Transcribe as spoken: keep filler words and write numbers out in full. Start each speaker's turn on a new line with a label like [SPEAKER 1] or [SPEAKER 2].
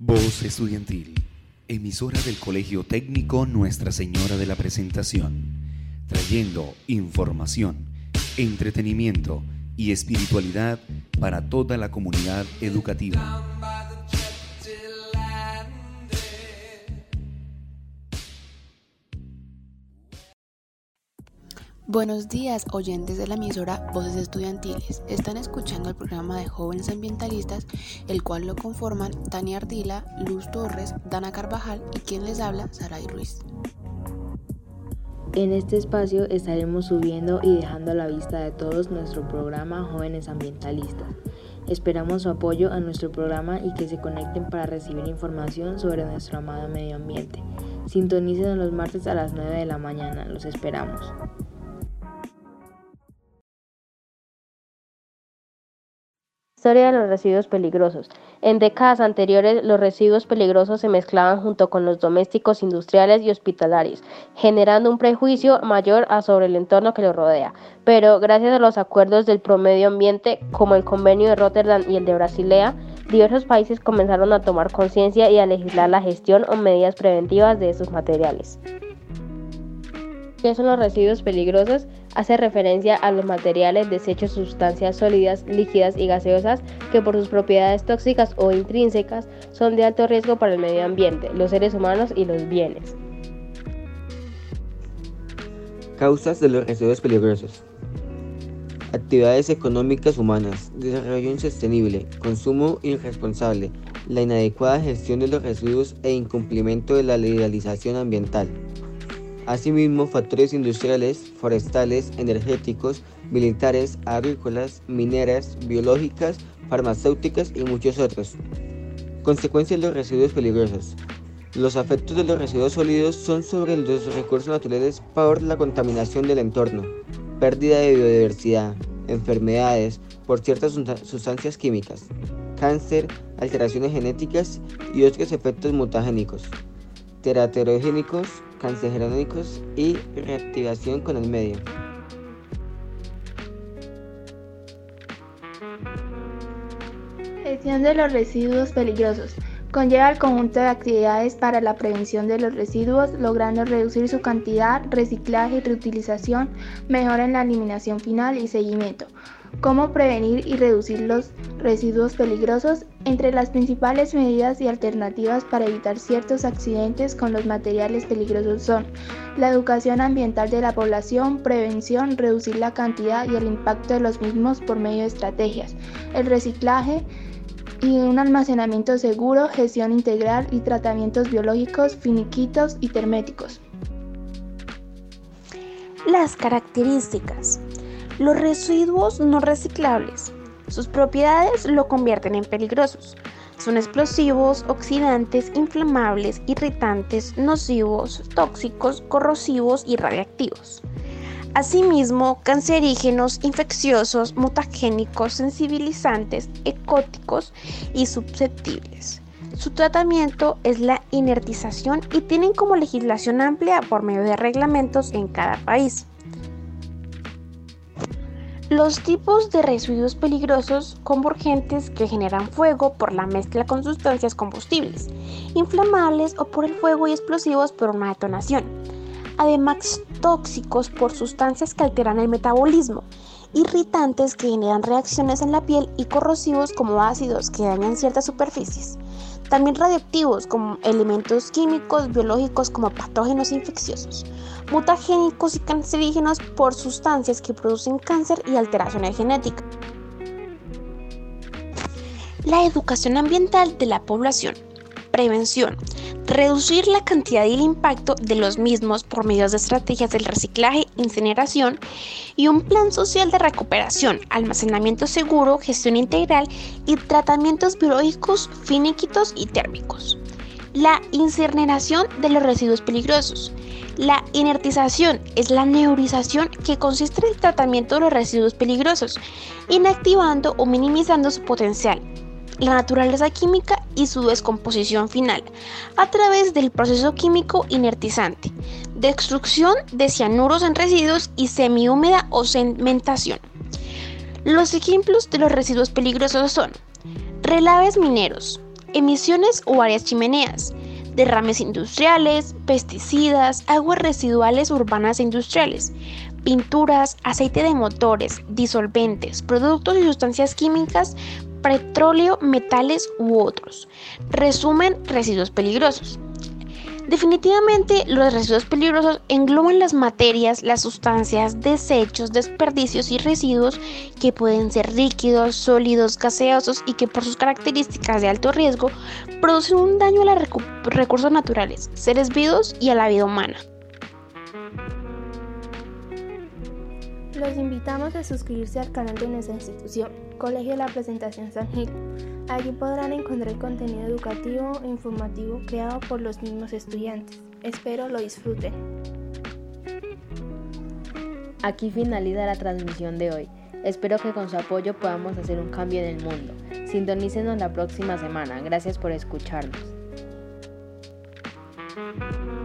[SPEAKER 1] Voz Estudiantil, emisora del Colegio Técnico Nuestra Señora de la Presentación, trayendo información, entretenimiento y espiritualidad para toda la comunidad educativa.
[SPEAKER 2] Buenos días, oyentes de la emisora Voces Estudiantiles. Están escuchando el programa de jóvenes ambientalistas, el cual lo conforman Tania Ardila, Luz Torres, Dana Carvajal y quien les habla, Saray Ruiz.
[SPEAKER 3] En este espacio estaremos subiendo y dejando a la vista de todos nuestro programa Jóvenes Ambientalistas. Esperamos su apoyo a nuestro programa y que se conecten para recibir información sobre nuestro amado medio ambiente. Sintonicen los martes a las nueve de la mañana. Los esperamos.
[SPEAKER 4] Historia de los residuos peligrosos. En décadas anteriores, los residuos peligrosos se mezclaban junto con los domésticos, industriales y hospitalarios, generando un prejuicio mayor sobre el entorno que los rodea. Pero, gracias a los acuerdos del Promedio Ambiente, como el Convenio de Rotterdam y el de Basilea, diversos países comenzaron a tomar conciencia y a legislar la gestión o medidas preventivas de estos materiales. ¿Qué son los residuos peligrosos? Hace referencia a los materiales, desechos, sustancias sólidas, líquidas y gaseosas que por sus propiedades tóxicas o intrínsecas son de alto riesgo para el medio ambiente, los seres humanos y los bienes.
[SPEAKER 5] Causas de los residuos peligrosos. Actividades económicas humanas, desarrollo insostenible, consumo irresponsable, la inadecuada gestión de los residuos e incumplimiento de la legalización ambiental. Asimismo, factores industriales, forestales, energéticos, militares, agrícolas, mineras, biológicas, farmacéuticas y muchos otros. Consecuencias de los residuos peligrosos. Los efectos de los residuos sólidos son sobre los recursos naturales por la contaminación del entorno, pérdida de biodiversidad, enfermedades por ciertas sustancias químicas, cáncer, alteraciones genéticas y otros efectos mutagénicos, teraterogénicos, cancerígenos y reactivación con el medio.
[SPEAKER 6] Gestión de los residuos peligrosos. Conlleva el conjunto de actividades para la prevención de los residuos, logrando reducir su cantidad, reciclaje y reutilización, mejora en la eliminación final y seguimiento. ¿Cómo prevenir y reducir los residuos peligrosos? Entre las principales medidas y alternativas para evitar ciertos accidentes con los materiales peligrosos son la educación ambiental de la población, prevención, reducir la cantidad y el impacto de los mismos por medio de estrategias, el reciclaje y un almacenamiento seguro, gestión integral y tratamientos biológicos, finiquitos y terméticos.
[SPEAKER 7] Las características. Los residuos no reciclables. Sus propiedades lo convierten en peligrosos. Son explosivos, oxidantes, inflamables, irritantes, nocivos, tóxicos, corrosivos y radiactivos. Asimismo, cancerígenos, infecciosos, mutagénicos, sensibilizantes, ecóticos y susceptibles. Su tratamiento es la inertización y tienen como legislación amplia por medio de reglamentos en cada país. Los tipos de residuos peligrosos convergentes que generan fuego por la mezcla con sustancias combustibles, inflamables o por el fuego y explosivos por una detonación. Además, tóxicos por sustancias que alteran el metabolismo, irritantes que generan reacciones en la piel y corrosivos como ácidos que dañan ciertas superficies. También radioactivos como elementos químicos, biológicos como patógenos infecciosos, mutagénicos y cancerígenos por sustancias que producen cáncer y alteraciones genéticas. La educación ambiental de la población. Prevención. Reducir la cantidad y el impacto de los mismos por medio de estrategias del reciclaje, incineración y un plan social de recuperación, almacenamiento seguro, gestión integral y tratamientos biológicos, finiquitos y térmicos. La incineración de los residuos peligrosos. La inertización es la neurización que consiste en el tratamiento de los residuos peligrosos, inactivando o minimizando su potencial, la naturaleza química y su descomposición final a través del proceso químico inertizante, destrucción de cianuros en residuos y semihúmeda o cementación. Los ejemplos de los residuos peligrosos son relaves mineros, emisiones o varias chimeneas, derrames industriales, pesticidas, aguas residuales urbanas e industriales, pinturas, aceite de motores, disolventes, productos y sustancias químicas, petróleo, metales u otros. Resumen, residuos peligrosos. Definitivamente, los residuos peligrosos engloban las materias, las sustancias, desechos, desperdicios y residuos que pueden ser líquidos, sólidos, gaseosos y que por sus características de alto riesgo producen un daño a los recu- recursos naturales, seres vivos y a la vida humana.
[SPEAKER 6] Los invitamos a suscribirse al canal de nuestra institución, Colegio de la Presentación San Gil. Allí podrán encontrar contenido educativo e informativo creado por los mismos estudiantes. Espero lo disfruten.
[SPEAKER 3] Aquí finaliza la transmisión de hoy. Espero que con su apoyo podamos hacer un cambio en el mundo. Sintonícenos la próxima semana. Gracias por escucharnos.